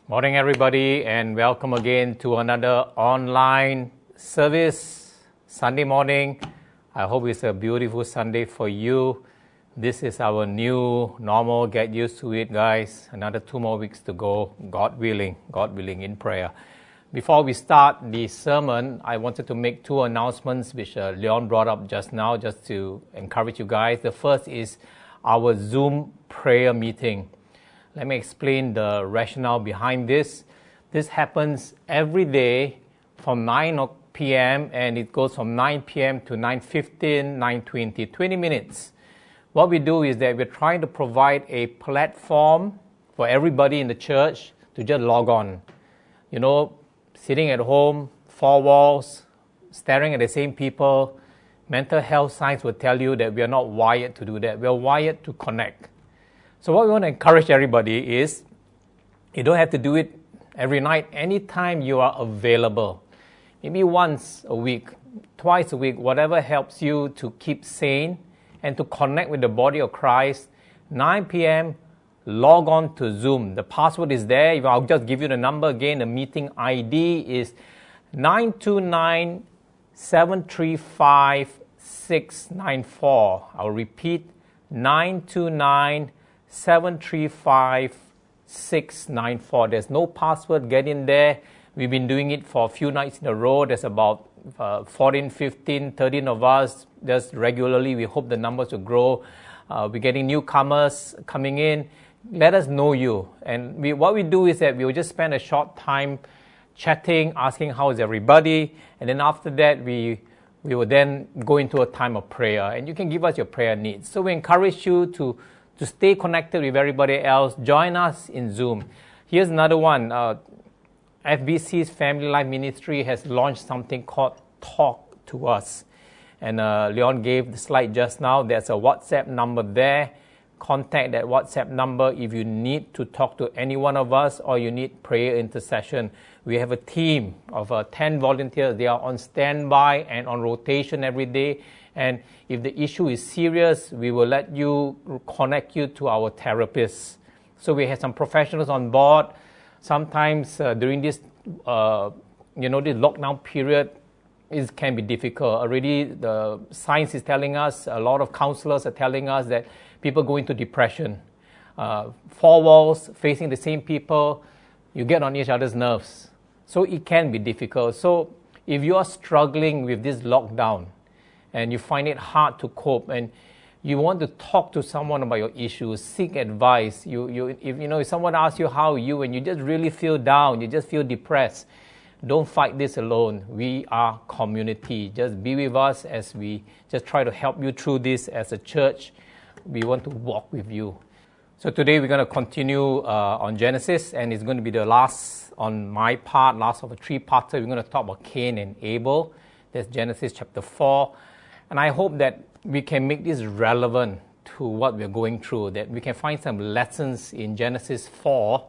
Morning, everybody, and welcome again to another online service Sunday morning. I hope it's a beautiful Sunday for you. This is our new normal. Get used to it, guys. Another 2 more weeks to go, God willing in prayer. Before we start the sermon, I wanted to make 2 announcements which Leon brought up just now, just to encourage you guys. The first is our Zoom prayer meeting. Let me explain the rationale behind this. This happens every day from 9 p.m. and it goes from 9 p.m. to 9:15, 9:20, 20 minutes. What we do is that we're trying to provide a platform for everybody in the church to just log on. You know, sitting at home, 4 walls, staring at the same people, mental health science will tell you that we are not wired to do that. We are wired to connect. So what we want to encourage everybody is, you don't have to do it every night. Anytime you are available, maybe once a week, twice a week, whatever helps you to keep sane and to connect with the body of Christ. 9 p.m., log on to Zoom. The password is there. I'll just give you the number again. The meeting ID is 929-735-694. I'll repeat, 929-735-694. There's no password. Get in there. We've been doing it for a few nights in a row. There's about 14, 15, 13 of us just regularly. We hope the numbers will grow. We're getting newcomers coming in. Let us know you. And what we do is that we will just spend a short time chatting, asking how is everybody. And then after that, we will then go into a time of prayer. And you can give us your prayer needs. So we encourage you to stay connected with everybody else. Join us in Zoom. Here's another one. FBC's Family Life Ministry has launched something called Talk to Us. And Leon gave the slide just now. There's a WhatsApp number there. Contact that WhatsApp number if you need to talk to any one of us or you need prayer intercession. We have a team of 10 volunteers. They are on standby and on rotation every day. And if the issue is serious, we will connect you to our therapists. So we have some professionals on board. Sometimes during this, this lockdown period, it can be difficult. Already the science is telling us, a lot of counselors are telling us that people go into depression. 4 walls, facing the same people, you get on each other's nerves. So it can be difficult. So if you are struggling with this lockdown and you find it hard to cope and you want to talk to someone about your issues, seek advice, if someone asks you how are you and you just really feel down, you just feel depressed, don't fight this alone. We are community. Just be with us as we just try to help you through this as a church. We want to walk with you. So today we're going to continue on Genesis, and it's going to be the last on my part, last of a 3-parter. We're going to talk about Cain and Abel. That's Genesis chapter 4. And I hope that we can make this relevant to what we're going through, that we can find some lessons in Genesis 4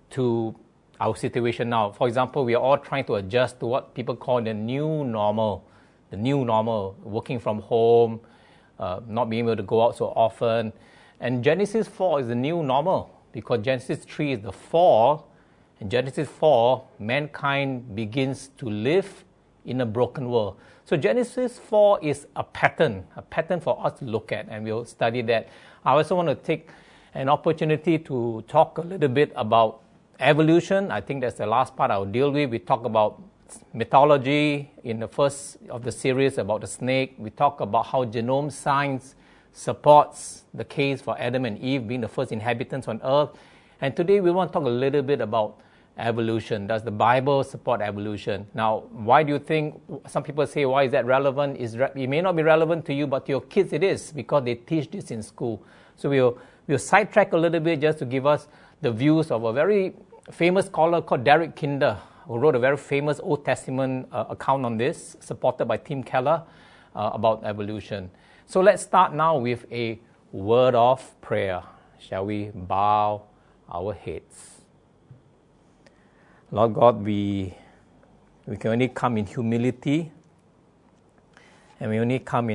to our situation now. For example, we are all trying to adjust to what people call the new normal. The new normal, working from home, not being able to go out so often. And Genesis 4 is the new normal because Genesis 3 is the fall. In Genesis 4, mankind begins to live in a broken world. So Genesis 4 is a pattern for us to look at, and we'll study that. I also want to take an opportunity to talk a little bit about evolution. I think that's the last part I'll deal with. We talk about mythology in the first of the series about the snake. We talk about how genome science supports the case for Adam and Eve being the first inhabitants on earth. And today we want to talk a little bit about evolution. Does the Bible support evolution? Now, why do you think, some people say, why is that relevant? It may not be relevant to you, but to your kids it is, because they teach this in school. So we'll sidetrack a little bit just to give us the views of a very famous scholar called Derek Kinder, who wrote a very famous Old Testament account on this, supported by Tim Keller, about evolution. So let's start now with a word of prayer. Shall we bow our heads? Lord God, we can only come in humility, and we only come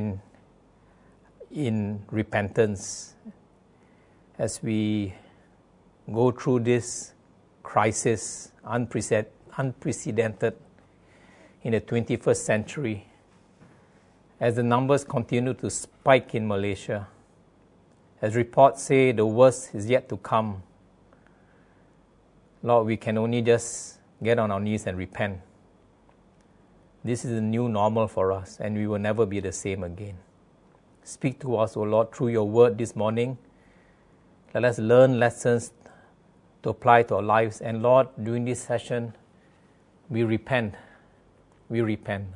in repentance as we go through this crisis, unprecedented in the 21st century, as the numbers continue to spike in Malaysia. As reports say, the worst is yet to come. Lord, we can only just get on our knees and repent. This is the new normal for us, and we will never be the same again. Speak to us, O Lord, through your word this morning. Let us learn lessons to apply to our lives. And Lord, during this session, we repent. We repent.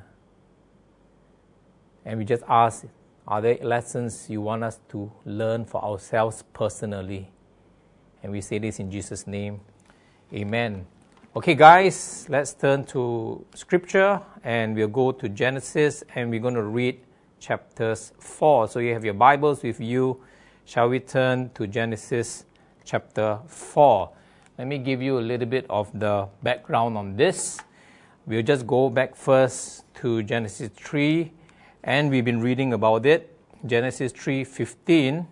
And we just ask, are there lessons you want us to learn for ourselves personally? And we say this in Jesus' name. Amen. Okay, guys, let's turn to Scripture, and we'll go to Genesis, and we're going to read chapters 4. So you have your Bibles with you. Shall we turn to Genesis chapter 4? Let me give you a little bit of the background on this. We'll just go back first to Genesis 3, and we've been reading about it. Genesis 3:15.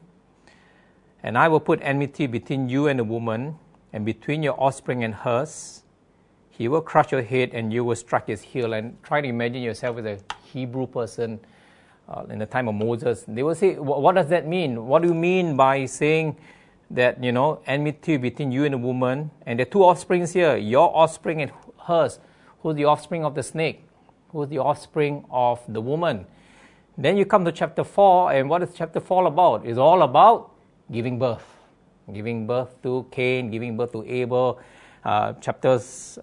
And I will put enmity between you and the woman, and between your offspring and hers. He will crush your head, and you will strike his heel. And try to imagine yourself as a Hebrew person in the time of Moses. They will say, what does that mean? What do you mean by saying that, enmity between you and the woman? And there are two offsprings here, your offspring and hers. Who's the offspring of the snake? Who's the offspring of the woman? Then you come to chapter 4, and what is chapter 4 about? It's all about giving birth. Giving birth to Cain, giving birth to Abel. Chapters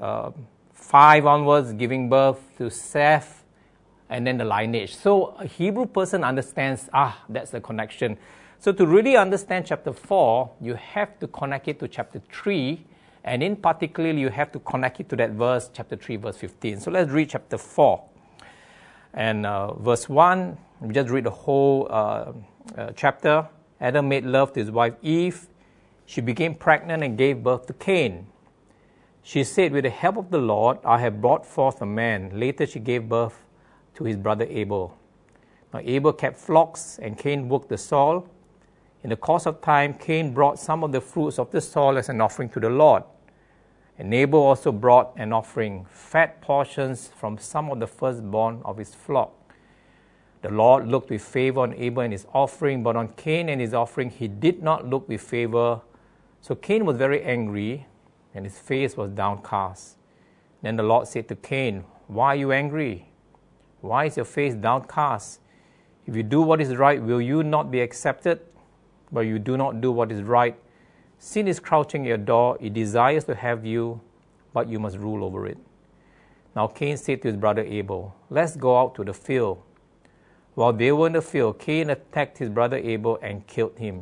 5 onwards, giving birth to Seth, and then the lineage. So a Hebrew person understands, that's the connection. So to really understand chapter 4, you have to connect it to chapter 3, and in particular, you have to connect it to that verse, chapter 3, verse 15. So let's read chapter 4. And verse 1, we just read the whole chapter. Adam made love to his wife Eve. She became pregnant and gave birth to Cain. She said, with the help of the Lord, I have brought forth a man. Later she gave birth to his brother Abel. Now Abel kept flocks, and Cain worked the soil. In the course of time, Cain brought some of the fruits of the soil as an offering to the Lord. And Abel also brought an offering, fat portions from some of the firstborn of his flock. The Lord looked with favor on Abel and his offering, but on Cain and his offering he did not look with favor. So Cain was very angry, and his face was downcast. Then the Lord said to Cain, why are you angry? Why is your face downcast? If you do what is right, will you not be accepted? But you do not do what is right. Sin is crouching at your door. It desires to have you, but you must rule over it. Now Cain said to his brother Abel, let's go out to the field. While they were in the field, Cain attacked his brother Abel and killed him.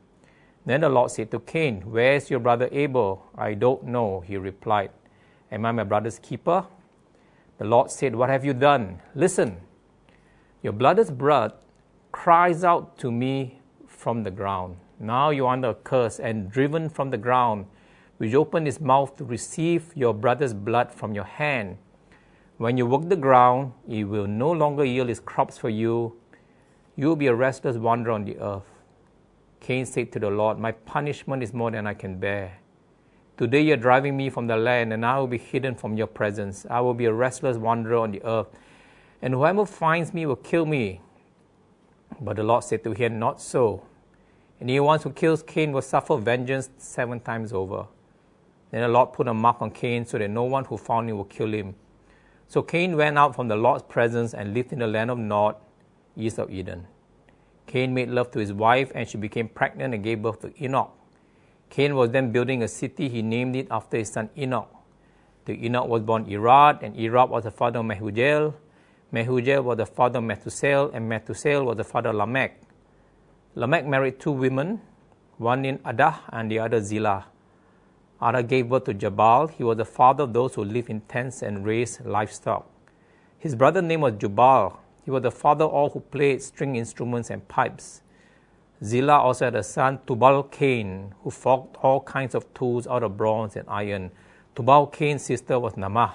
Then the Lord said to Cain, where is your brother Abel? I don't know, he replied. Am I my brother's keeper? The Lord said, what have you done? Listen, your brother's blood cries out to me from the ground. Now you are under a curse and driven from the ground, which opened his mouth to receive your brother's blood from your hand. When you work the ground, it will no longer yield its crops for you. You will be a restless wanderer on the earth. Cain said to the Lord, my punishment is more than I can bear. Today you are driving me from the land, and I will be hidden from your presence. I will be a restless wanderer on the earth, and whoever finds me will kill me. But the Lord said to him, not so. Anyone who kills Cain will suffer vengeance 7 times over. Then the Lord put a mark on Cain so that no one who found him will kill him. So Cain went out from the Lord's presence and lived in the land of Nod, east of Eden. Cain made love to his wife, and she became pregnant and gave birth to Enoch. Cain was then building a city. He named it after his son Enoch. To Enoch was born Irad, and Irad was the father of Mehujael. Mehujael was the father of Methuselah, and Methuselah was the father of Lamech. Lamech married 2 women, one named Adah and the other Zillah. Adah gave birth to Jabal. He was the father of those who lived in tents and raised livestock. His brother's name was Jubal. He was the father of all who played string instruments and pipes. Zillah also had a son, Tubal-Cain, who forged all kinds of tools out of bronze and iron. Tubal-Cain's sister was Naamah.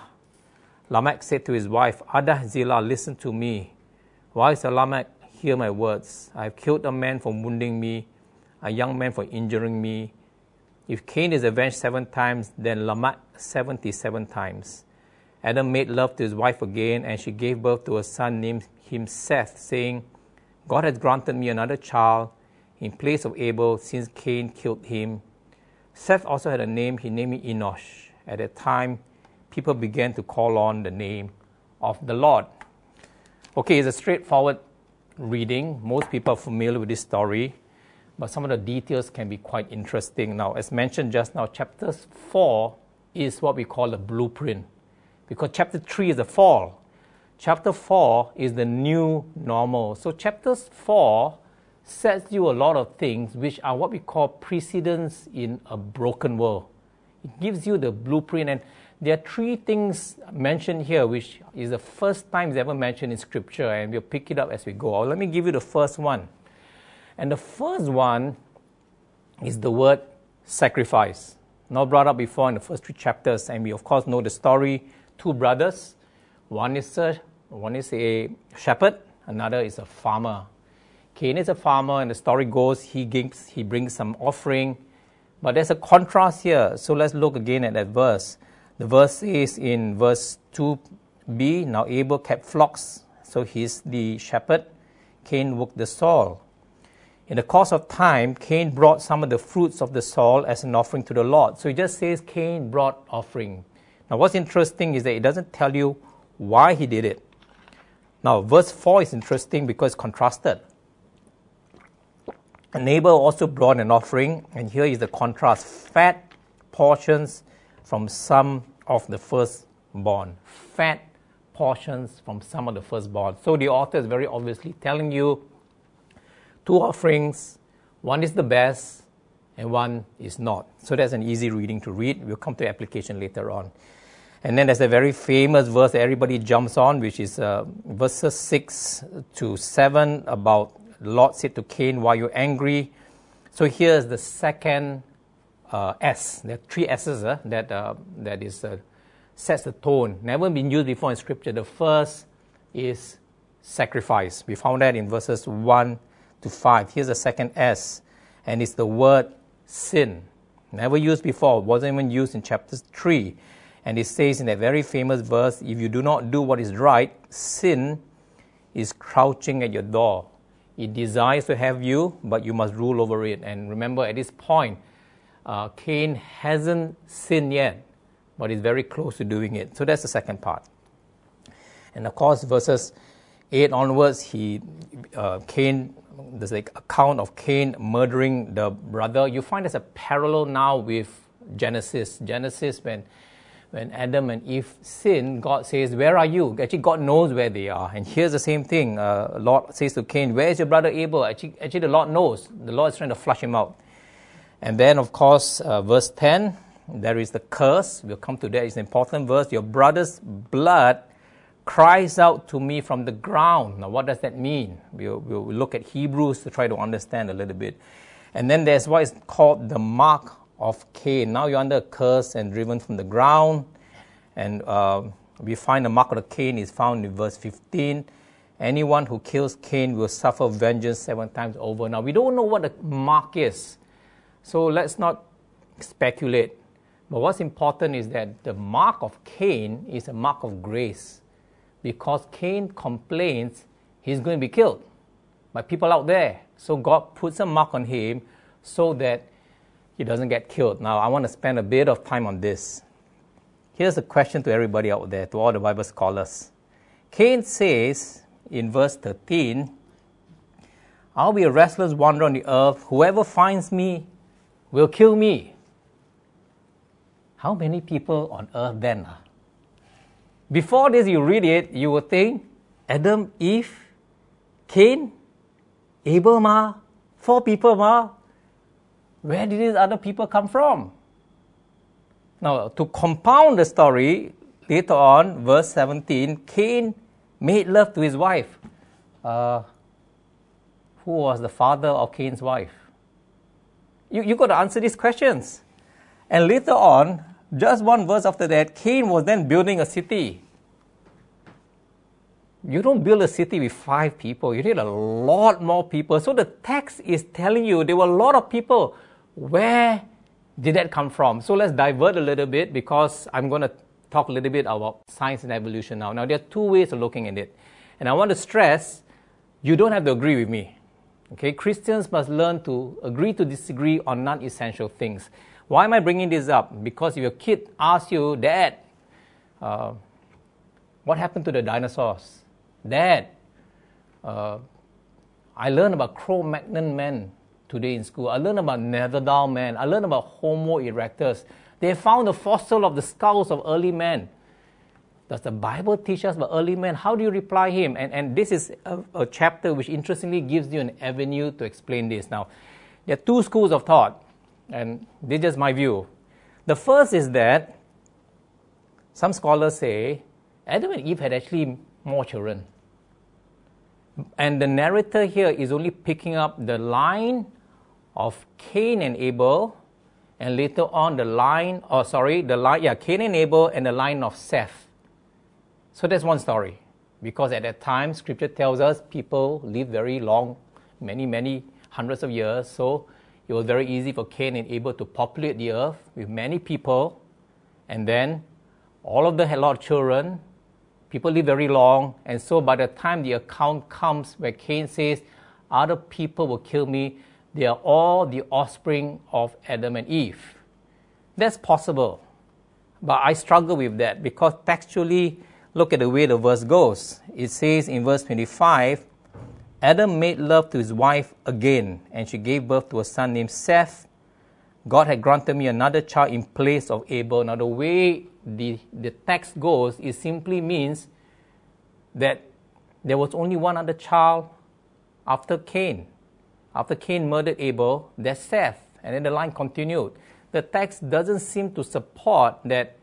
Lamech said to his wife, Adah, Zillah, listen to me. Why is Lamech? Hear my words. I have killed a man for wounding me, a young man for injuring me. If Cain is avenged 7 times, then Lamech 77 times. Adam made love to his wife again, and she gave birth to a son, named him Seth, saying, God has granted me another child in place of Abel, since Cain killed him. Seth also had a name. He named him Enosh. At that time, people began to call on the name of the Lord. Okay, it's a straightforward reading. Most people are familiar with this story, but some of the details can be quite interesting. Now, as mentioned just now, chapter 4 is what we call a blueprint, because chapter 3 is the fall. Chapter 4 is the new normal. So chapter 4 sets you a lot of things which are what we call precedents in a broken world. It gives you the blueprint, and there are 3 things mentioned here, which is the first time it's ever mentioned in Scripture, and we'll pick it up as we go. Let me give you the first one. And the first one is the word sacrifice. Now brought up before in the first 3 chapters, and we of course know the story. 2 brothers, one is a shepherd, another is a farmer. Cain is a farmer, and the story goes he brings some offering. But there's a contrast here, so let's look again at that verse. The verse is in verse 2b, now Abel kept flocks, so he's the shepherd. Cain worked the soil. In the course of time, Cain brought some of the fruits of the soil as an offering to the Lord. So it just says Cain brought offering. Now what's interesting is that it doesn't tell you why he did it. Now verse 4 is interesting because it's contrasted. And Abel also brought an offering, and here is the contrast: fat portions from some of the firstborn. Fat portions from some of the firstborn. So the author is very obviously telling you 2 offerings, one is the best and one is not. So that's an easy reading to read. We'll come to application later on. And then there's a very famous verse that everybody jumps on, which is verses 6 to 7 about the Lord said to Cain, why are you angry? So here's the second S. There are 3 S's that sets the tone. Never been used before in Scripture. The first is sacrifice. We found that in verses 1 to 5. Here's the second S, and it's the word sin. Never used before. Wasn't even used in chapter 3. And it says in that very famous verse, if you do not do what is right, sin is crouching at your door. It desires to have you, but you must rule over it. And remember, at this point, Cain hasn't sinned yet, but is very close to doing it. So that's the second part. And of course, verses 8 onwards, Cain, there's like account of Cain murdering the brother. You find there's a parallel now with Genesis. Genesis, when Adam and Eve sin, God says, where are you? Actually, God knows where they are. And here's the same thing. Lord says to Cain, where is your brother Abel? Actually, the Lord knows. The Lord is trying to flush him out. And then, of course, verse 10, there is the curse. We'll come to that. It's an important verse. Your brother's blood cries out to me from the ground. Now, what does that mean? We'll look at Hebrews to try to understand a little bit. And then there's what is called the mark of Cain. Now you're under a curse and driven from the ground. And we find the mark of Cain is found in verse 15. Anyone who kills Cain will suffer vengeance 7 times over. Now we don't know what the mark is, so let's not speculate. But what's important is that the mark of Cain is a mark of grace, because Cain complains he's going to be killed by people out there. So God puts a mark on him so that he doesn't get killed. Now, I want to spend a bit of time on this. Here's a question to everybody out there, to all the Bible scholars. Cain says in verse 13, I'll be a restless wanderer on the earth. Whoever finds me will kill me. How many people on earth then? Before this, you read it, you would think, Adam, Eve, Cain, Abel, 4 people, where did these other people come from? Now, to compound the story, later on, verse 17, Cain made love to his wife. Who was the father of Cain's wife? You got to answer these questions. And later on, just 1 verse after that, Cain was then building a city. You don't build a city with 5 people. You need a lot more people. So the text is telling you there were a lot of people. Where did that come from? So let's divert a little bit, because I'm going to talk a little bit about science and evolution now. Now, there are two ways of looking at it. And I want to stress, you don't have to agree with me. Okay, Christians must learn to agree to disagree on non-essential things. Why am I bringing this up? Because if your kid asks you, Dad, what happened to the dinosaurs? Dad, I learned about Cro-Magnon man today in school. I learned about Neanderthal man. I learned about Homo erectus. They found the fossil of the skulls of early men. Does the Bible teach us about early men? How do you reply him? And this is a chapter which interestingly gives you an avenue to explain this. Now, there are two schools of thought, and this is just my view. The first is that some scholars say Adam and Eve had actually more children. And the narrator here is only picking up the line of Cain and Abel, and later on Cain and Abel and the line of Seth. So that's one story, because at that time, Scripture tells us people lived very long, many hundreds of years. So it was very easy for Cain and Abel to populate the earth with many people, and then all of them had a lot of children. People live very long, and so by the time the account comes where Cain says, other people will kill me, they are all the offspring of Adam and Eve. That's possible, but I struggle with that, because textually, look at the way the verse goes. It says in verse 25, Adam made love to his wife again, and she gave birth to a son named Seth. God had granted me another child in place of Abel. Now, the way the text goes, it simply means that there was only one other child after Cain. After Cain murdered Abel, there's Seth. And then the line continued. The text doesn't seem to support that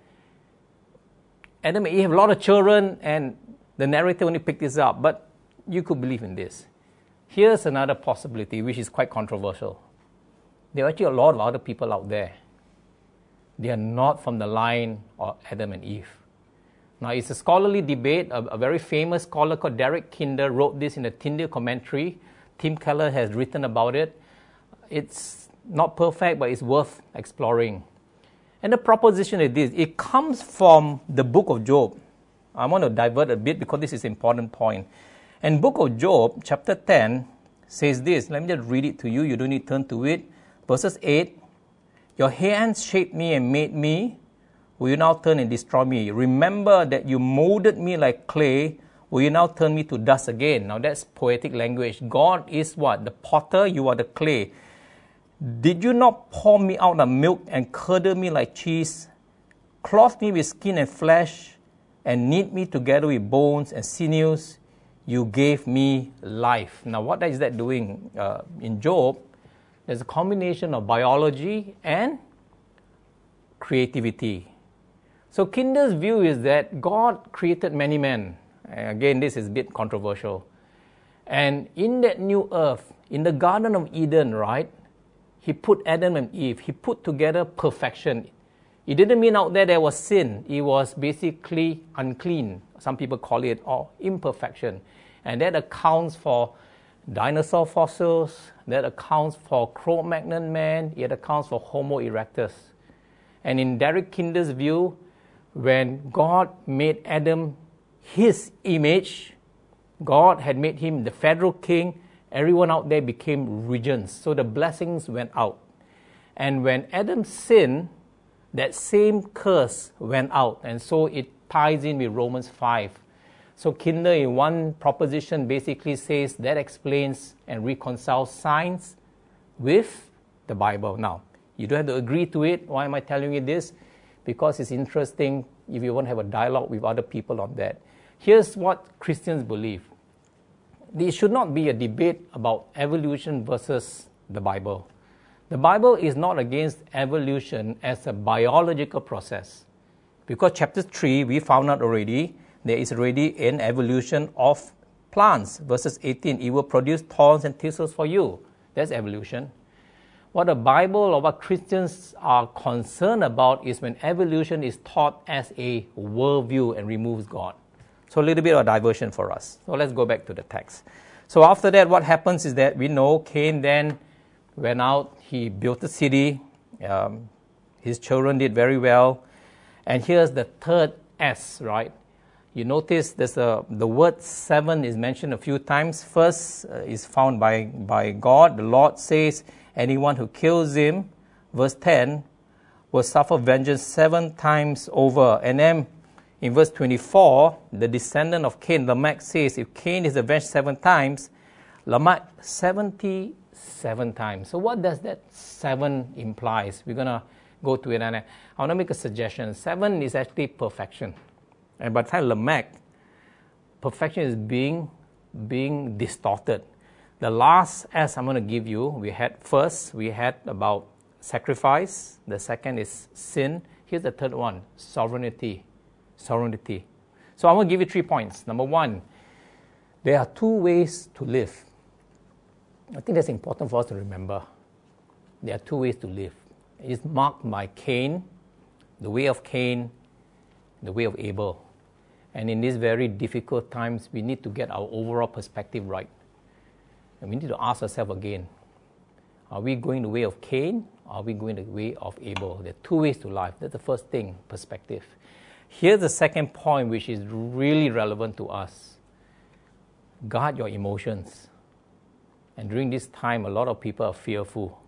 Adam and Eve have a lot of children, and the narrator only picked this up. But you could believe in this. Here's another possibility, which is quite controversial. There are actually a lot of other people out there. They are not from the line of Adam and Eve. Now, it's a scholarly debate. A very famous scholar called Derek Kinder wrote this in a Tyndale commentary. Tim Keller has written about it. It's not perfect, but it's worth exploring. And the proposition is this. It comes from the book of Job. I want to divert a bit because this is an important point. And book of Job, chapter 10, says this. Let me just read it to you. You don't need to turn to it. Verses 8, your hands shaped me and made me. Will you now turn and destroy me? Remember that you molded me like clay. Will you now turn me to dust again? Now that's poetic language. God is what? The potter, you are the clay. Did you not pour me out of milk and curdle me like cheese? Clothe me with skin and flesh and knit me together with bones and sinews. You gave me life. Now what is that doing? In Job, there's a combination of biology and creativity. So Kinder's view is that God created many men. Again, this is a bit controversial. And in that new earth, in the Garden of Eden, right, he put Adam and Eve, he put together perfection. It didn't mean out there was sin. It was basically unclean. Some people call it imperfection. And that accounts for dinosaur fossils, that accounts for Cro-Magnon man, it accounts for Homo erectus. And in Derek Kinder's view, when God made Adam his image, God had made him the federal king, everyone out there became regents. So the blessings went out. And when Adam sinned, that same curse went out. And so it ties in with Romans 5. So Kinder in one proposition basically says that explains and reconciles science with the Bible. Now, you don't have to agree to it. Why am I telling you this? Because it's interesting if you want to have a dialogue with other people on that. Here's what Christians believe. There should not be a debate about evolution versus the Bible. The Bible is not against evolution as a biological process. Because chapter 3, we found out already, there is already an evolution of plants. Verses 18, it will produce thorns and thistles for you. That's evolution. What the Bible or what Christians are concerned about is when evolution is taught as a worldview and removes God. So a little bit of diversion for us. So let's go back to the text. So after that, what happens is that we know Cain then went out, he built a city, His children did very well. And here's the third S, right? You notice the word 7 is mentioned a few times. First is found by God. The Lord says, anyone who kills him, verse 10, will suffer vengeance 7 times over. And then in verse 24, the descendant of Cain, Lamech, says, if Cain is avenged 7 times, Lamech 77 times. So what does that 7 implies? We're going to go to it, and I want to make a suggestion. 7 is actually perfection. And by the time Lamech, perfection is being distorted. The last S I'm going to give you, we had about sacrifice. The second is sin. Here's the third one, sovereignty. So I'm going to give you 3 points. Number 1, there are 2 ways to live. I think that's important for us to remember. There are 2 ways to live. It's marked by Cain, the way of Cain, the way of Abel. And in these very difficult times, we need to get our overall perspective right. And we need to ask ourselves again, are we going the way of Cain, or are we going the way of Abel? There are 2 ways to life. That's the first thing, perspective. Here's the second point, which is really relevant to us. Guard your emotions. And during this time, a lot of people are fearful.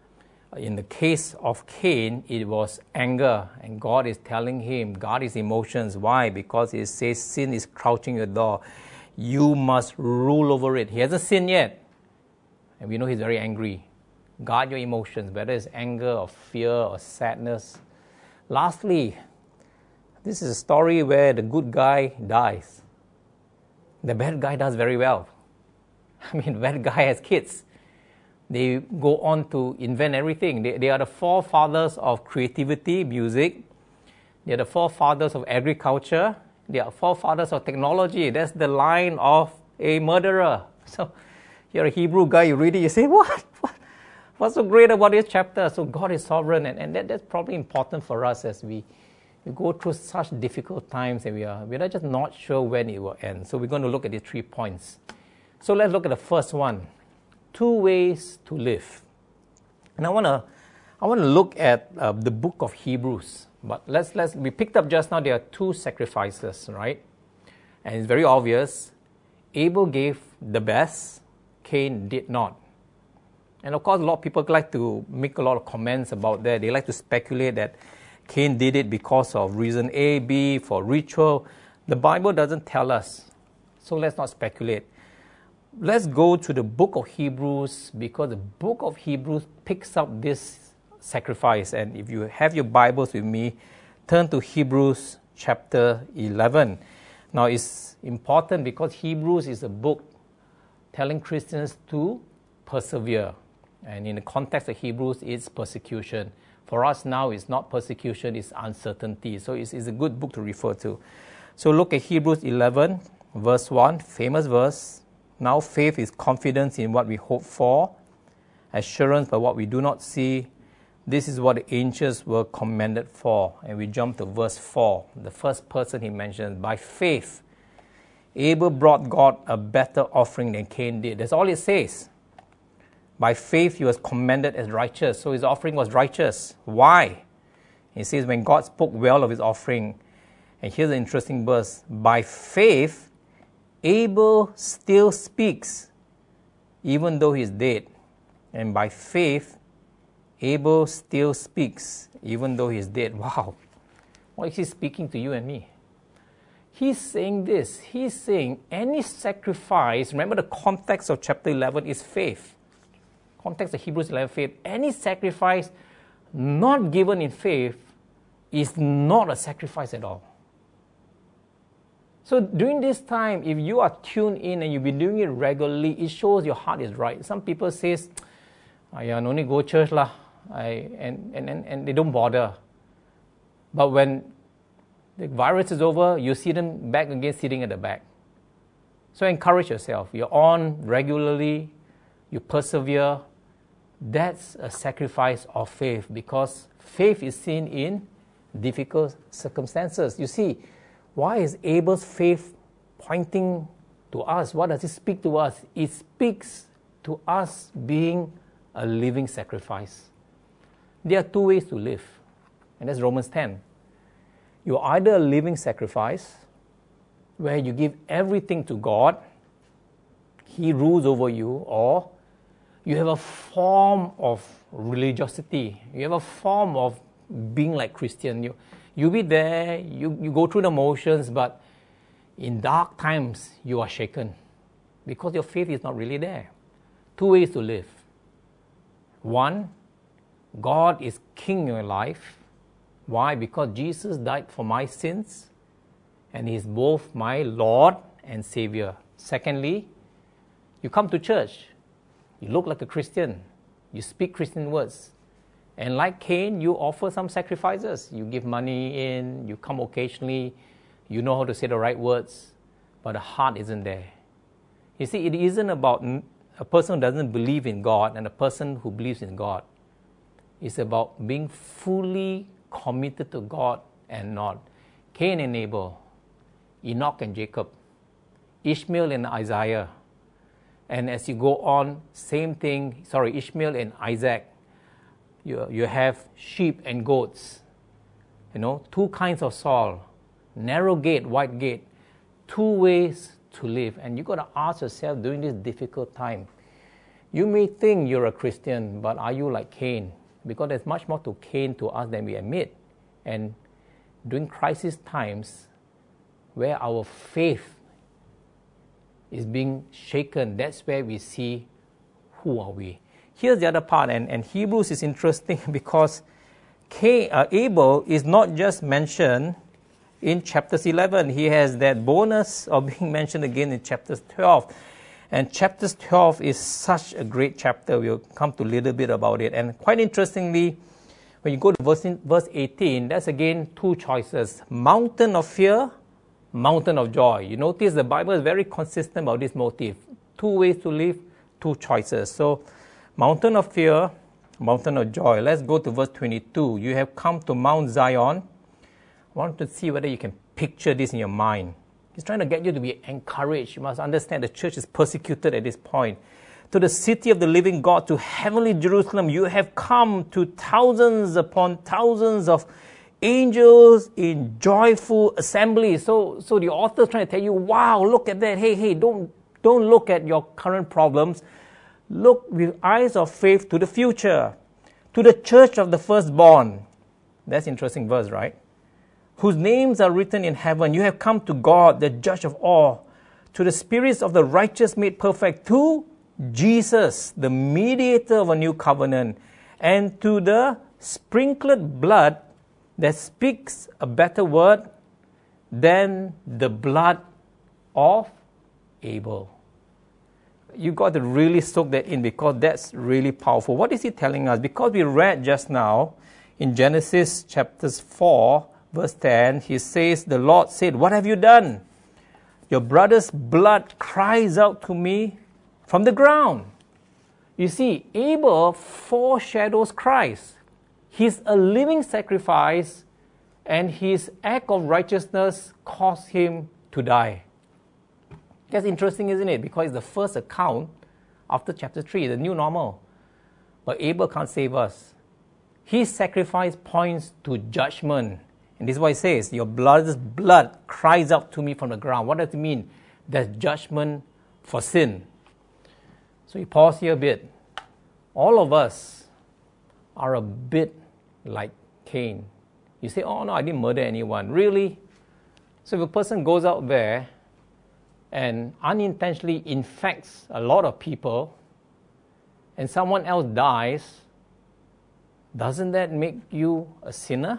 In the case of Cain, it was anger, and God is telling him, guard his emotions. Why? Because it says sin is crouching at the door. You must rule over it. He hasn't sinned yet, and we know he's very angry. Guard your emotions, whether it's anger or fear or sadness. Lastly, this is a story where the good guy dies. The bad guy does very well. I mean, the bad guy has kids. They go on to invent everything. They are the forefathers of creativity, music. They are the forefathers of agriculture. They are forefathers of technology. That's the line of a murderer. So you're a Hebrew guy, you read it, you say, what? What's so great about this chapter? So God is sovereign, and that's probably important for us as we go through such difficult times, and we're just not sure when it will end. So we're going to look at these 3 points. So let's look at the first one. 2 ways to live. And I want to look at the book of Hebrews. But we picked up just now, there are 2 sacrifices, right? And it's very obvious. Abel gave the best, Cain did not. And of course, a lot of people like to make a lot of comments about that. They like to speculate that Cain did it because of reason A, B, for ritual. The Bible doesn't tell us. So let's not speculate. Let's go to the book of Hebrews, because the book of Hebrews picks up this sacrifice. And if you have your Bibles with me, turn to Hebrews chapter 11. Now it's important because Hebrews is a book telling Christians to persevere. And in the context of Hebrews, it's persecution. For us now, it's not persecution, it's uncertainty. So it's a good book to refer to. So look at Hebrews 11, verse 1, famous verse. Now faith is confidence in what we hope for, assurance by what we do not see. This is what the ancients were commended for. And we jump to verse 4. The first person he mentions, by faith, Abel brought God a better offering than Cain did. That's all it says. By faith he was commended as righteous. So his offering was righteous. Why? He says when God spoke well of his offering. And here's an interesting verse. By faith, Abel still speaks, even though he's dead. And by faith, Abel still speaks, even though he's dead. Wow. What is he speaking to you and me? He's saying this. He's saying any sacrifice, remember the context of chapter 11 is faith. Context of Hebrews 11, faith. Any sacrifice not given in faith is not a sacrifice at all. So during this time, if you are tuned in and you've been doing it regularly, it shows your heart is right. Some people say, I only go to church lah, and they don't bother. But when the virus is over, you see them back again sitting at the back. So encourage yourself. You're on regularly, you persevere. That's a sacrifice of faith, because faith is seen in difficult circumstances. You see, why is Abel's faith pointing to us? What does it speak to us? It speaks to us being a living sacrifice. There are 2 ways to live. And that's Romans 10. You're either a living sacrifice, where you give everything to God, He rules over you, or you have a form of religiosity. You have a form of being like Christian. You be there, you go through the motions, but in dark times, you are shaken because your faith is not really there. Two ways to live. One, God is king in your life. Why? Because Jesus died for my sins, and He is both my Lord and Savior. Secondly, you come to church. You look like a Christian. You speak Christian words. And like Cain, you offer some sacrifices. You give money in, you come occasionally, you know how to say the right words, but the heart isn't there. You see, it isn't about a person who doesn't believe in God and a person who believes in God. It's about being fully committed to God and not. Cain and Abel, Enoch and Jacob, Ishmael and Isaiah. And as you go on, same thing, Ishmael and Isaac. You have sheep and goats. Two kinds of Saul. Narrow gate, wide gate. Two ways to live. And you got to ask yourself during this difficult time. You may think you're a Christian, but are you like Cain? Because there's much more to Cain to us than we admit. And during crisis times, where our faith is being shaken, that's where we see who are we. Here's the other part, and Hebrews is interesting because Abel is not just mentioned in chapters 11. He has that bonus of being mentioned again in chapters 12. And chapters 12 is such a great chapter. We'll come to a little bit about it. And quite interestingly, when you go to verse 18, that's again two choices. Mountain of fear, mountain of joy. You notice the Bible is very consistent about this motif. Two ways to live, two choices. So, mountain of fear, mountain of joy. Let's go to verse 22. You have come to Mount Zion. I want to see whether you can picture this in your mind. He's trying to get you to be encouraged. You must understand the church is persecuted at this point. To the city of the living God, to heavenly Jerusalem, you have come, to thousands upon thousands of angels in joyful assembly. So the author is trying to tell you, wow, look at that. Hey, don't look at your current problems. Look with eyes of faith to the future. To the church of the firstborn. That's an interesting verse, right? Whose names are written in heaven. You have come to God, the judge of all. To the spirits of the righteous made perfect. To Jesus, the mediator of a new covenant. And to the sprinkled blood that speaks a better word than the blood of Abel. You got to really soak that in because that's really powerful. What is he telling us? Because we read just now in Genesis chapters 4, verse 10, he says, the Lord said, what have you done? Your brother's blood cries out to me from the ground. You see, Abel foreshadows Christ. He's a living sacrifice, and his act of righteousness caused him to die. That's interesting, isn't it? Because it's the first account after chapter 3, the new normal. But Abel can't save us. His sacrifice points to judgment. And this is what it says, your brother's blood cries out to me from the ground. What does it mean? There's judgment for sin. So you pause here a bit. All of us are a bit like Cain. You say, oh no, I didn't murder anyone. Really? So if a person goes out there and unintentionally infects a lot of people and someone else dies, doesn't that make you a sinner?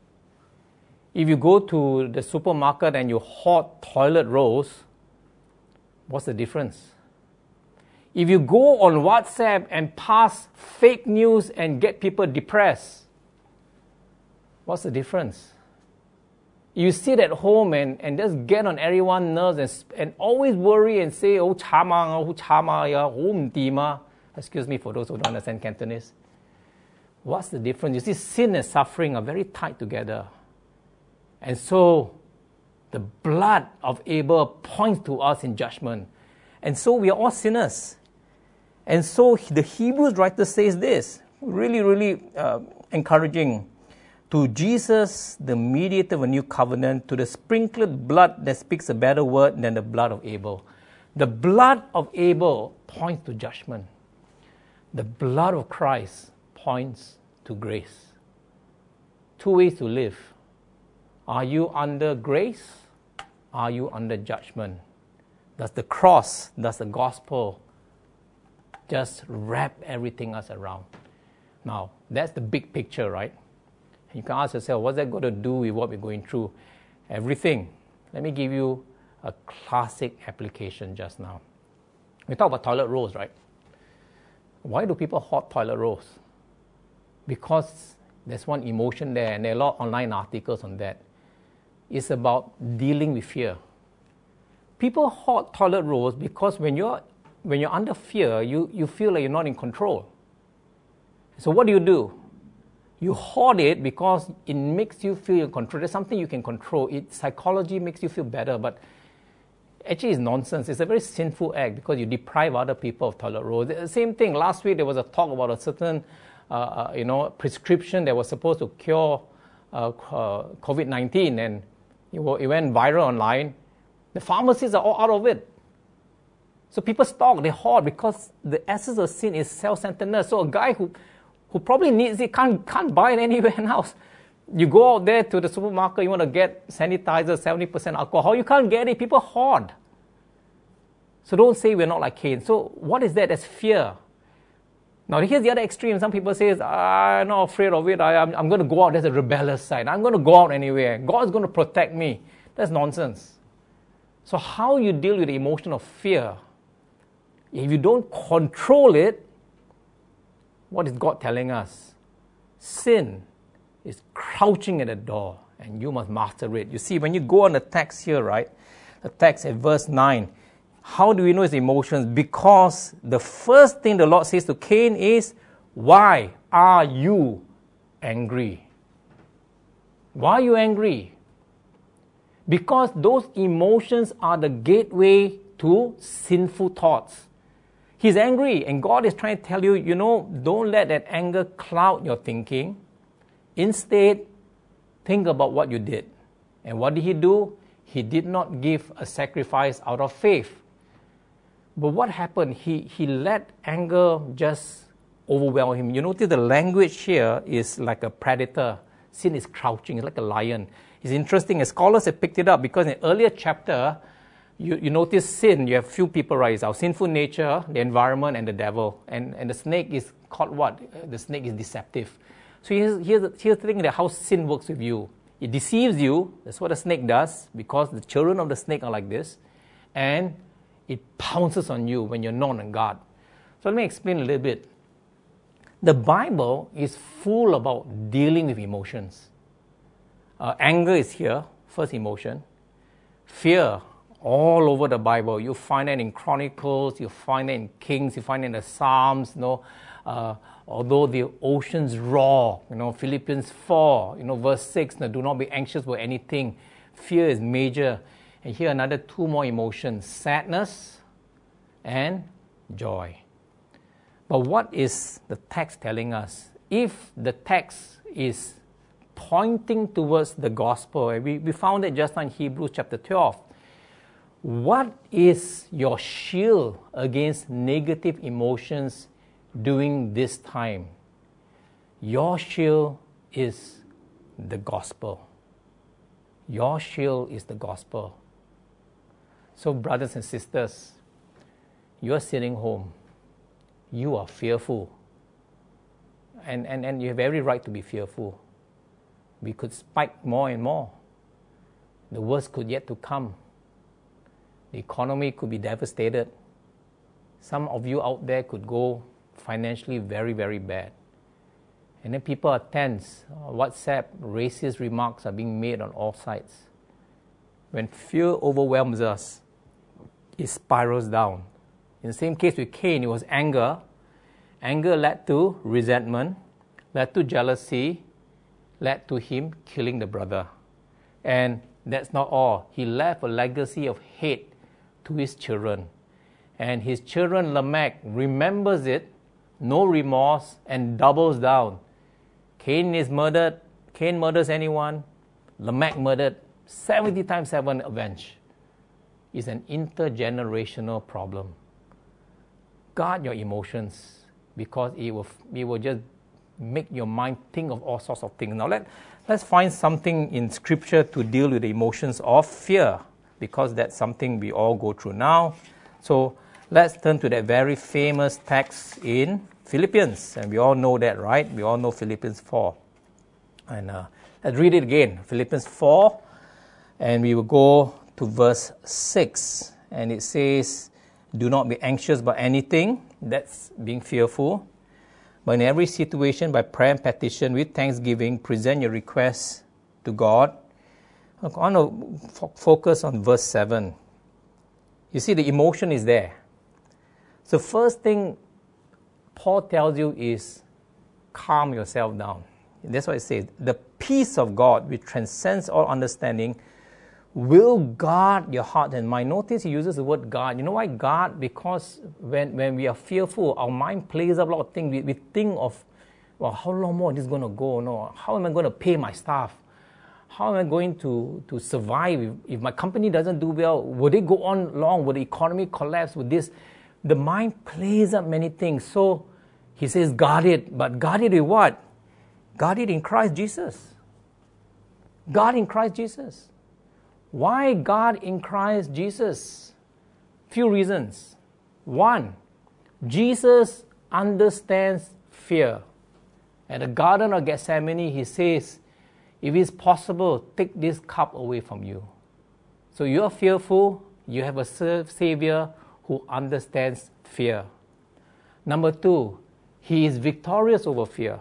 If you go to the supermarket and you hoard toilet rolls, what's the difference? If you go on WhatsApp and pass fake news and get people depressed, what's the difference? You sit at home and just get on everyone's nerves and always worry and say, oh, chama ya, oh, excuse me for those who don't understand Cantonese. What's the difference? You see, sin and suffering are very tied together. And so, the blood of Abel points to us in judgment. And so, we are all sinners. And so, the Hebrews writer says this, really, really encouraging. to Jesus, the mediator of a new covenant, to the sprinkled blood that speaks a better word than the blood of Abel. The blood of Abel points to judgment. The blood of Christ points to grace. Two ways to live. Are you under grace? Are you under judgment? Does the cross, does the gospel just wrap everything else around? Now, that's the big picture, right? You can ask yourself, what's that got to do with what we're going through? Everything. Let me give you a classic application just now. We talk about toilet rolls, right? Why do people hoard toilet rolls? Because there's one emotion there, and there are a lot of online articles on that. It's about dealing with fear. People hoard toilet rolls because when you're under fear, you feel like you're not in control. So what do? You hoard it because it makes you feel in control. There's something you can control. Psychology makes you feel better, but actually it's nonsense. It's a very sinful act because you deprive other people of toilet rolls. The same thing, last week there was a talk about a certain prescription that was supposed to cure COVID-19, and it went viral online. The pharmacies are all out of it. So people stock, they hoard, because the essence of sin is self-centeredness. So a guy who probably needs it can't buy it anywhere else. You go out there to the supermarket, you want to get sanitizer, 70% alcohol, you can't get it. People hoard. So don't say we're not like Cain. So what is that? That's fear. Now here's the other extreme. Some people say, I'm not afraid of it. I'm going to go out. There's a rebellious side. I'm going to go out anywhere. God's going to protect me. That's nonsense. So how you deal with the emotion of fear? If you don't control it, what is God telling us? Sin is crouching at the door, and you must master it. You see, when you go on the text here, right? The text at verse 9, how do we know his emotions? Because the first thing the Lord says to Cain is, why are you angry? Why are you angry? Because those emotions are the gateway to sinful thoughts. He's angry, and God is trying to tell you, don't let that anger cloud your thinking. Instead, think about what you did. And what did he do? He did not give a sacrifice out of faith. But what happened? He let anger just overwhelm him. You notice the language here is like a predator. Sin is crouching, it's like a lion. It's interesting, as scholars have picked it up, because in an earlier chapter, you notice sin, you have few people, right? It's our sinful nature, the environment, and the devil. And the snake is called what? The snake is deceptive. So here's the thing, that how sin works with you. It deceives you. That's what a snake does, because the children of the snake are like this. And it pounces on you when you're not on guard. So let me explain a little bit. The Bible is full about dealing with emotions. Anger is here, first emotion. Fear, all over the Bible. You find it in Chronicles, you find it in Kings, you find it in the Psalms, although the oceans roar, Philippians 4, verse 6, do not be anxious for anything. Fear is major. And here another two more emotions, sadness and joy. But what is the text telling us? If the text is pointing towards the gospel, and we found it just in Hebrews chapter 12, what is your shield against negative emotions during this time? Your shield is the gospel. Your shield is the gospel. So brothers and sisters, you are sitting home. You are fearful. And you have every right to be fearful. We could spike more and more. The worst could yet to come. The economy could be devastated. Some of you out there could go financially very, very bad. And then people are tense. WhatsApp, racist remarks are being made on all sides. When fear overwhelms us, it spirals down. In the same case with Cain, it was anger. Anger led to resentment, led to jealousy, led to him killing the brother. And that's not all. He left a legacy of hate to his children. And his children, Lamech, remembers it, no remorse, and doubles down. Cain is murdered, Cain murders anyone, Lamech murdered, 70 times 7 avenged. It's an intergenerational problem. Guard your emotions, because it will just make your mind think of all sorts of things. Now let's find something in Scripture to deal with the emotions of fear, because that's something we all go through now. So let's turn to that very famous text in Philippians, and we all know that, right? We all know Philippians 4. And let's read it again, Philippians 4, and we will go to verse 6, and it says, do not be anxious about anything, that's being fearful, but in every situation, by prayer and petition, with thanksgiving, present your requests to God. I want to focus on verse 7. You see, the emotion is there. So first thing Paul tells you is calm yourself down. That's what it says. The peace of God, which transcends all understanding, will guard your heart and mind. Notice he uses the word guard. You know why guard? Because when we are fearful, our mind plays up a lot of things. We think of, well, how long more is this going to go? No, how am I going to pay my staff? How am I going to survive if my company doesn't do well? Will it go on long? Will the economy collapse? With this? The mind plays up many things. So he says guard it. But guard it with what? Guard it in Christ Jesus. Guard in Christ Jesus. Why guard in Christ Jesus? Few reasons. One, Jesus understands fear. At the Garden of Gethsemane, he says, if it's possible, take this cup away from you. So you're fearful, you have a Savior who understands fear. Number two, he is victorious over fear.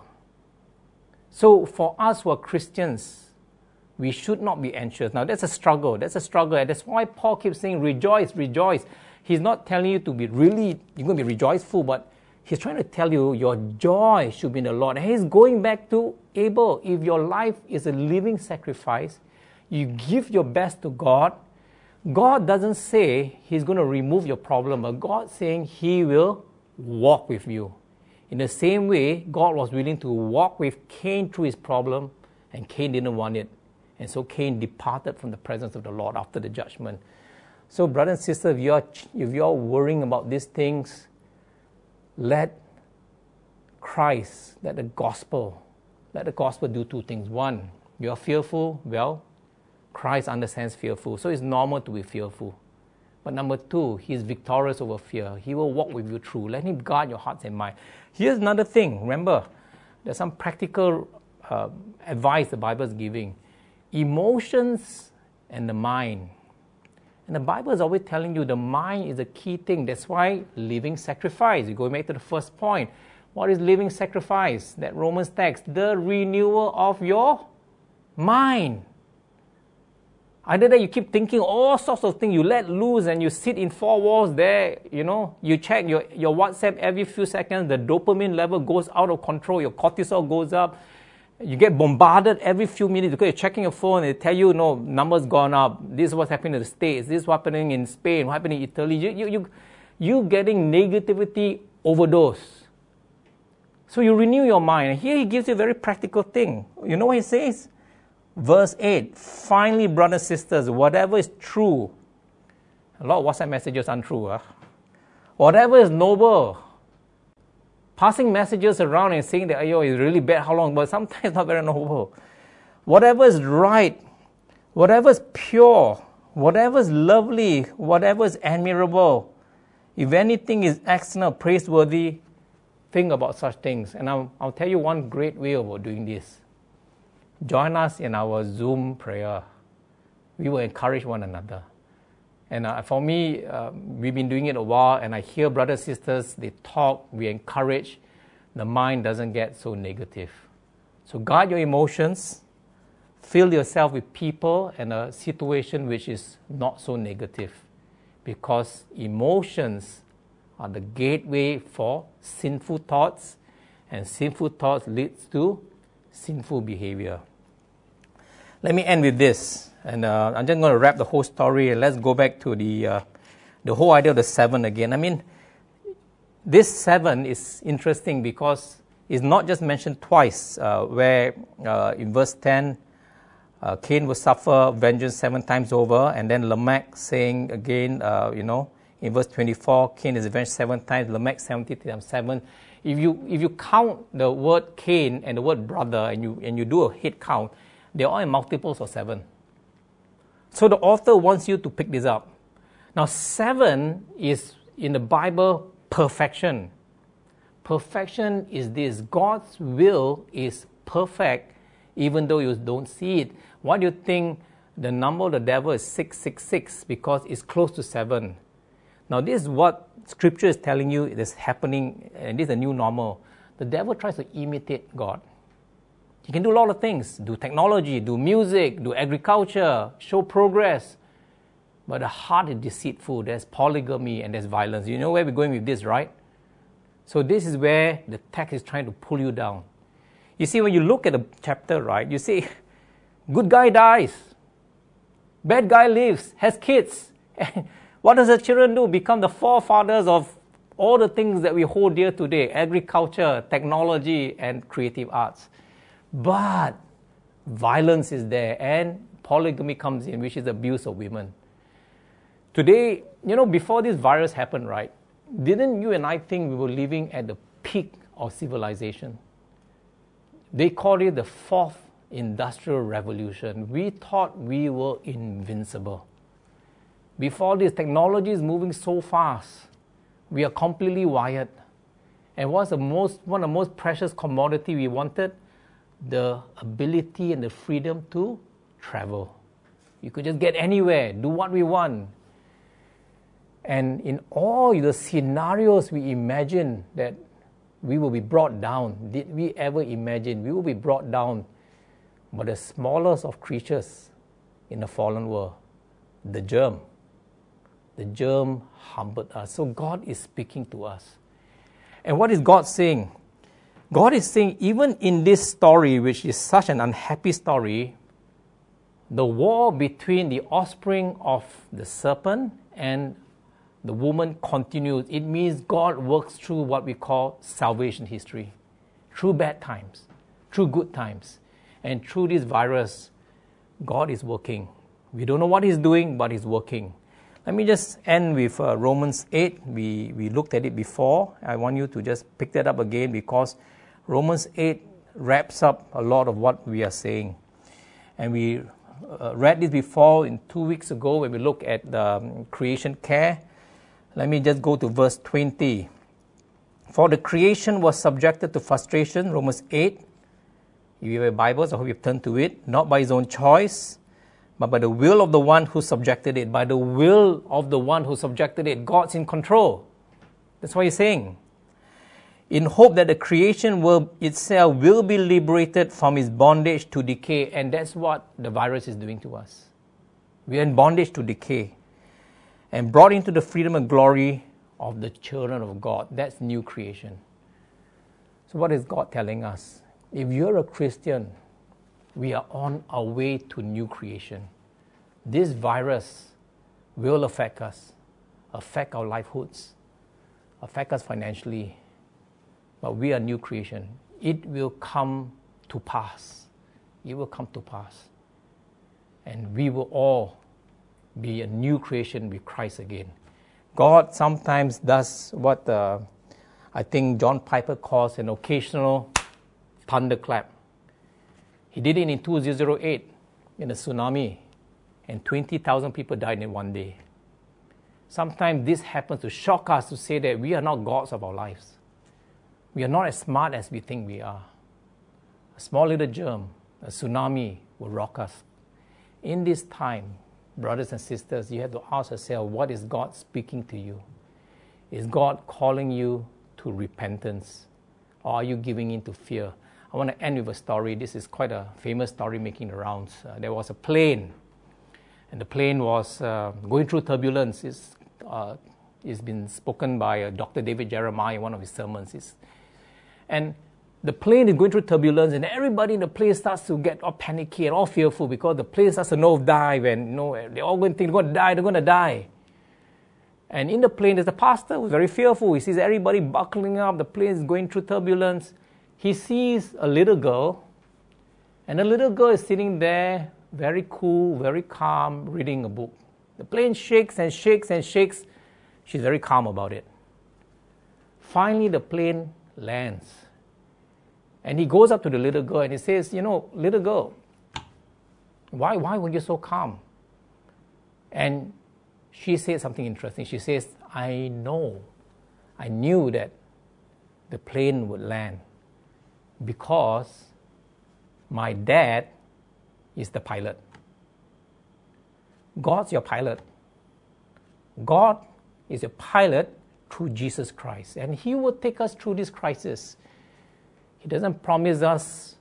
So for us who are Christians, we should not be anxious. Now that's a struggle. And that's why Paul keeps saying, rejoice, rejoice. He's not telling you to be really, you're going to be rejoiceful, but he's trying to tell you your joy should be in the Lord. And he's going back to Abel. If your life is a living sacrifice, you give your best to God, God doesn't say he's going to remove your problem, but God's saying he will walk with you. In the same way, God was willing to walk with Cain through his problem, and Cain didn't want it. And so Cain departed from the presence of the Lord after the judgment. So brothers and sisters, if you're worrying about these things, let Christ, let the gospel do two things. One, you're fearful, well, Christ understands fearful. So it's normal to be fearful. But number two, he's victorious over fear. He will walk with you through. Let him guard your hearts and mind. Here's another thing. Remember, there's some practical advice the Bible is giving. Emotions and the mind. And the Bible is always telling you the mind is a key thing. That's why living sacrifice. You go back to the first point. What is living sacrifice? That Romans text. The renewal of your mind. Either that you keep thinking all sorts of things, you let loose and you sit in four walls there, you check your WhatsApp every few seconds, the dopamine level goes out of control, your cortisol goes up. You get bombarded every few minutes because you're checking your phone and they tell you, no, numbers gone up. This is what's happening in the States. This is what's happening in Spain, what's happening in Italy. You getting negativity overdose. So you renew your mind. And here he gives you a very practical thing. You know what he says? Verse 8, finally, brothers and sisters, whatever is true. A lot of WhatsApp messages untrue. Huh? Whatever is noble. Passing messages around and saying that, it's really bad, how long? But sometimes it's not very noble. Whatever is right, whatever is pure, whatever is lovely, whatever is admirable, if anything is excellent, praiseworthy, think about such things. And I'll tell you one great way about doing this. Join us in our Zoom prayer. We will encourage one another. And for me, we've been doing it a while, and I hear brothers and sisters, they talk, we encourage. The mind doesn't get so negative. So guard your emotions. Fill yourself with people and a situation which is not so negative. Because emotions are the gateway for sinful thoughts, and sinful thoughts leads to sinful behavior. Let me end with this, and I'm just going to wrap the whole story, and let's go back to the whole idea of the 7 again. I mean, this 7 is interesting because is not just mentioned twice, where in verse 10, Cain will suffer vengeance 7 times over, and then Lamech saying again, in verse 24, Cain is avenged 7 times, Lamech 70 times 7. If you count the word Cain and the word brother, and you do a head count, they're all in multiples of 7. So the author wants you to pick this up. Now 7 is, in the Bible, perfection. Perfection is this: God's will is perfect, even though you don't see it. Why do you think the number of the devil is 666? Because it's close to 7. Now this is what Scripture is telling you is happening, and this is a new normal. The devil tries to imitate God. He can do a lot of things: do technology, do music, do agriculture, show progress. But the heart is deceitful. There's polygamy and there's violence. You know where we're going with this, right? So this is where the text is trying to pull you down. You see, when you look at the chapter, right, you see, good guy dies, bad guy lives, has kids. What does the children do? Become the forefathers of all the things that we hold dear today: agriculture, technology, and creative arts. But violence is there, and polygamy comes in, which is abuse of women. Today, before this virus happened, right, didn't you and I think we were living at the peak of civilization? They called it the 4th Industrial Revolution. We thought we were invincible. Before this, technology is moving so fast. We are completely wired. And what's one of the most precious commodity we wanted? The ability and the freedom to travel. You could just get anywhere, do what we want. And in all the scenarios we imagine that we will be brought down, did we ever imagine we will be brought down by the smallest of creatures in the fallen world, the germ? The germ humbled us. So God is speaking to us. And what is God saying? God is saying, even in this story, which is such an unhappy story, the war between the offspring of the serpent and the woman continues. It means God works through what we call salvation history, through bad times, through good times, and through this virus, God is working. We don't know what He's doing, but He's working. Let me just end with Romans 8. We looked at it before. I want you to just pick that up again, because Romans 8 wraps up a lot of what we are saying. And we read this before 2 weeks ago when we looked at the creation care. Let me just go to verse 20. For the creation was subjected to frustration, Romans 8. If you have Bibles, I hope you've turned to it. Not by his own choice, but by the will of the one who subjected it. By the will of the one who subjected it. God's in control. That's what he's saying. In hope that the creation itself will be liberated from its bondage to decay. And that's what the virus is doing to us. We are in bondage to decay, and brought into the freedom and glory of the children of God. That's new creation. So what is God telling us? If you're a Christian, we are on our way to new creation. This virus will affect us, affect our livelihoods, affect us financially, but we are new creation. It will come to pass. It will come to pass. And we will all be a new creation with Christ again. God sometimes does what I think John Piper calls an occasional thunderclap. He did it in 2008 in a tsunami, and 20,000 people died in one day. Sometimes this happens to shock us, to say that we are not gods of our lives. We are not as smart as we think we are. A small little germ, a tsunami will rock us. In this time, brothers and sisters, you have to ask yourself, what is God speaking to you? Is God calling you to repentance? Or are you giving in to fear? I want to end with a story. This is quite a famous story making the rounds. There was a plane, and the plane was going through turbulence. It's been spoken by Dr. David Jeremiah in one of his sermons. And the plane is going through turbulence, and everybody in the plane starts to get all panicky and all fearful, because the plane starts to nosedive, and they're all going to think they're going to die. And in the plane, there's a pastor who's very fearful. He sees everybody buckling up. The plane is going through turbulence. he sees a little girl, and the little girl is sitting there, very cool, very calm, reading a book. The plane shakes and shakes and shakes. She's very calm about it. Finally, the plane lands. And he goes up to the little girl and he says, little girl, why were you so calm? And she said something interesting. She says, I knew that the plane would land because my dad is the pilot. God's your pilot. God is your pilot through Jesus Christ. And He will take us through this crisis. He doesn't promise us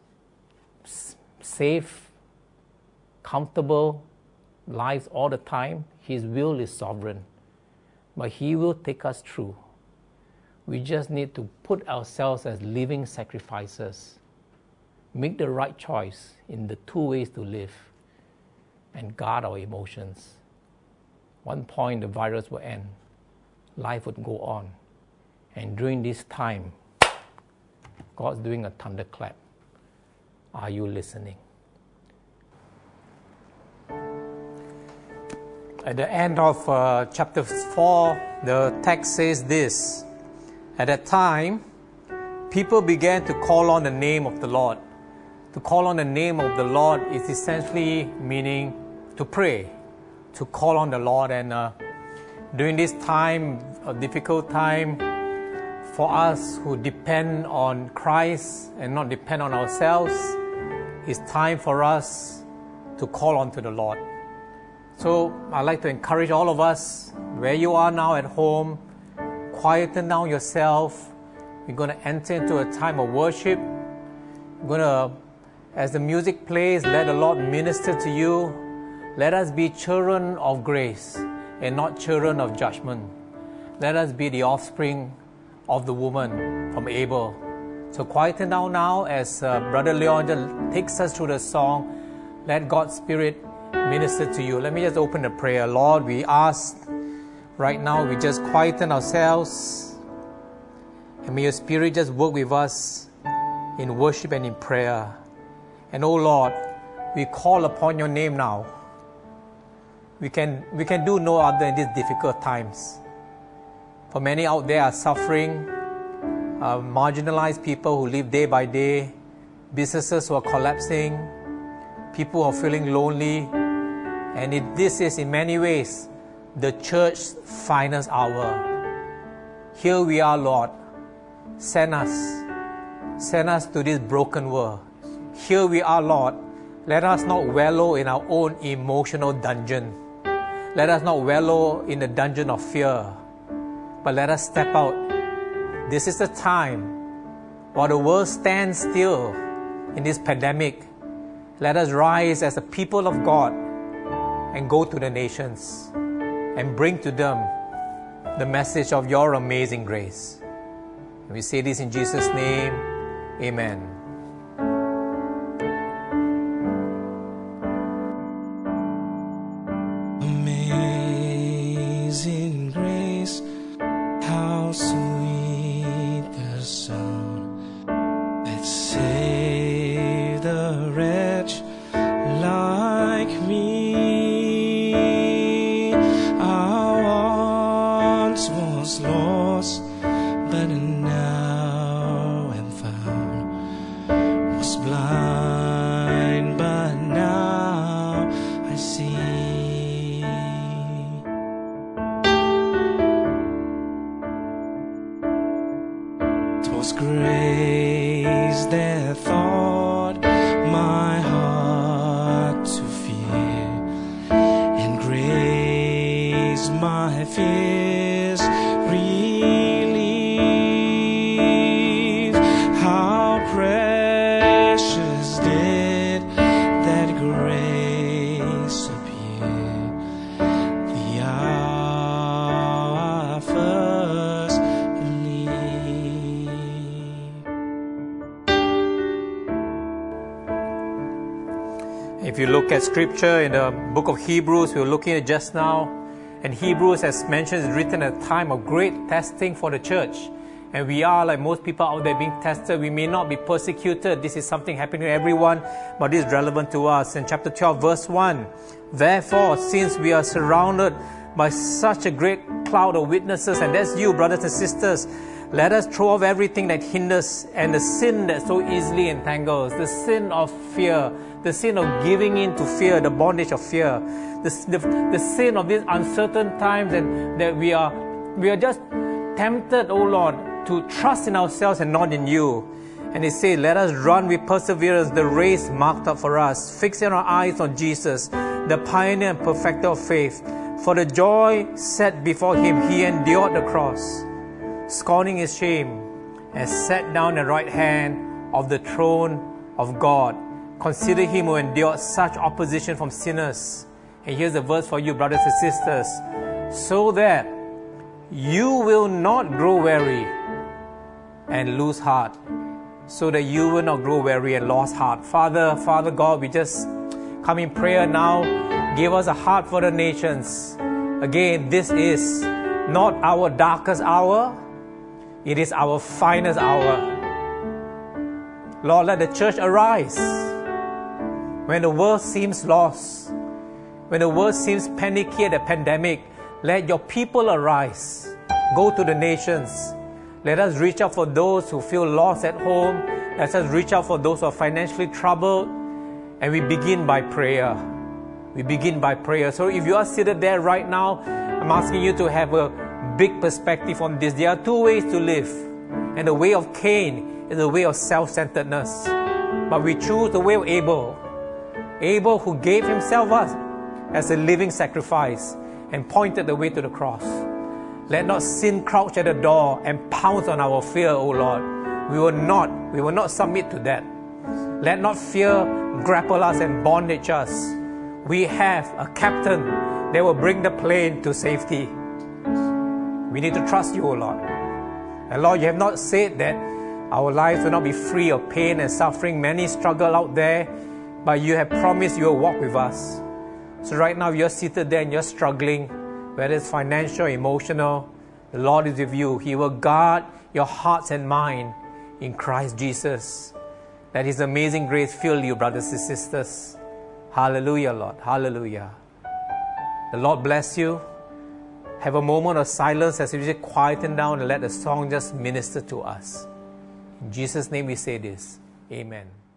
safe, comfortable lives all the time. His will is sovereign. But He will take us through. We just need to put ourselves as living sacrifices. Make the right choice in the two ways to live and guard our emotions. One point the virus will end. Life would go on. And during this time, God's doing a thunderclap. Are you listening? At the end of chapter 4, the text says this. At that time, people began to call on the name of the Lord. To call on the name of the Lord is essentially meaning to pray, to call on the Lord. And during this time, a difficult time, for us who depend on Christ and not depend on ourselves, it's time for us to call on to the Lord. So I'd like to encourage all of us, where you are now at home, quieten down yourself. We're going to enter into a time of worship. We're going to, as the music plays, let the Lord minister to you. Let us be children of grace and not children of judgment. Let us be the offspring of the woman from Abel. So quieten down now as Brother Leon takes us through the song. Let God's Spirit minister to you. Let me just open the prayer. Lord, we ask right now, we just quieten ourselves. And may your Spirit just work with us in worship and in prayer. And oh Lord, we call upon your name now. We can do no other in these difficult times. For many out there are suffering, marginalized people who live day by day, businesses who are collapsing, people who are feeling lonely. And this is in many ways the church's finest hour. Here we are, Lord. Send us to this broken world. Here we are, Lord. Let us not wallow in our own emotional dungeon. Let us not wallow in the dungeon of fear. But let us step out. This is the time while the world stands still in this pandemic. Let us rise as a people of God and go to the nations and bring to them the message of your amazing grace. And we say this in Jesus' name. Amen. Amazing grace, how sweet the sound that saved a wretch like me. I once was lost, but now am found. Was blind, but now I see. 'Twas grace that taught my heart to fear, and grace my fears relieve. How precious did that grace appear the hour I first believed. If you look at scripture in the book of Hebrews, we were looking at just now, and Hebrews, as mentioned, is written at a time of great testing for the church. and we are, like most people out there, being tested. We may not be persecuted. This is something happening to everyone, but it is relevant to us. In chapter 12, verse 1, therefore, since we are surrounded by such a great cloud of witnesses, and that's you, brothers and sisters, let us throw off everything that hinders and the sin that so easily entangles, the sin of fear, the sin of giving in to fear, the bondage of fear, the sin of these uncertain times, and that we are just tempted, oh Lord, to trust in ourselves and not in you. And He said, let us run with perseverance the race marked out for us, fixing our eyes on Jesus, the pioneer and perfecter of faith. For the joy set before Him, He endured the cross, scorning His shame, and sat down at the right hand of the throne of God. Consider Him who endured such opposition from sinners. And here's a verse for you, brothers and sisters. So that you will not grow weary and lose heart. So that you will not grow weary and lose heart. Father God, we just come in prayer now. Give us a heart for the nations. Again, this is not our darkest hour. It is our finest hour. Lord, let the church arise. When the world seems lost, when the world seems panicky at the pandemic, let your people arise. Go to the nations. Let us reach out for those who feel lost at home. Let us reach out for those who are financially troubled. And we begin by prayer. We begin by prayer. So if you are seated there right now, I'm asking you to have a big perspective on this. There are two ways to live. And the way of Cain is the way of self-centeredness. But we choose the way of Abel. Abel, who gave himself us as a living sacrifice and pointed the way to the cross. Let not sin crouch at the door and pounce on our fear, O Lord. We will not submit to that. Let not fear grapple us and bondage us. We have a captain that will bring the plane to safety. We need to trust you, O Lord. And Lord, you have not said that our lives will not be free of pain and suffering. Many struggle out there, but you have promised you will walk with us. So right now you're seated there and you're struggling, whether it's financial or emotional, the Lord is with you. He will guard your hearts and mind in Christ Jesus. Let His amazing grace fill you, brothers and sisters. Hallelujah, Lord. Hallelujah. The Lord bless you. Have a moment of silence as we just quieten down and let the song just minister to us. In Jesus' name we say this. Amen.